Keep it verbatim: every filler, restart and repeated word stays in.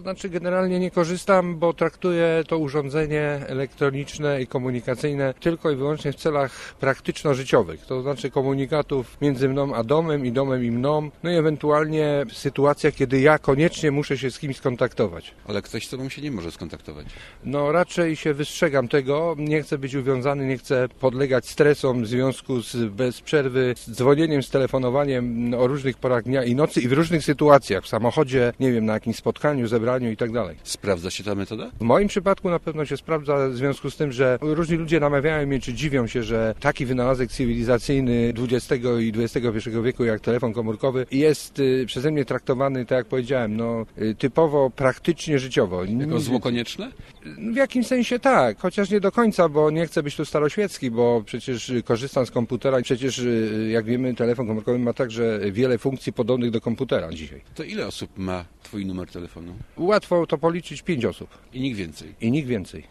znaczy generalnie nie korzystam, bo traktuję to urządzenie elektroniczne i komunikacyjne tylko i wyłącznie w celach praktyczno-życiowych, to znaczy komunikatów między mną a domem i domem i mną, no i ewentualnie w sytuacjach, kiedy ja koniecznie muszę się z kimś skontaktować. Ale ktoś z tobą się nie może skontaktować. No raczej się wystrzegam tego, nie chcę być uwiązany, nie chcę podlegać stresom w związku z bez przerwy z dzwonieniem, z telefonowaniem o różnych porach dnia i nocy i w różnych sytuacjach, w samochodzie, nie wiem, na jakimś spotkaniu, zebraniu i tak dalej. Sprawdza się ta metoda? W moim przypadku na pewno się sprawdza w związku z tym, że różni ludzie namawiają mnie, czy dziwią się, że taki wynalazek cywilizacyjny dwudziestego i dwudziestego pierwszego wieku jak telefon komórkowy jest y, przeze mnie traktowany, tak jak powiedziałem, no, y, typowo praktycznie życiowo. Jako zło konieczne? W jakimś sensie tak, chociaż nie do końca, bo nie chcę być tu staroświecki, bo przecież korzystam z komputera i przecież, y, jak wiemy, telefon komórkowy ma także wiele funkcji podobnych do komputera dzisiaj. To ile osób ma twój numer telefonu? Łatwo to policzyć pięć osób. I nikt więcej? I nikt więcej.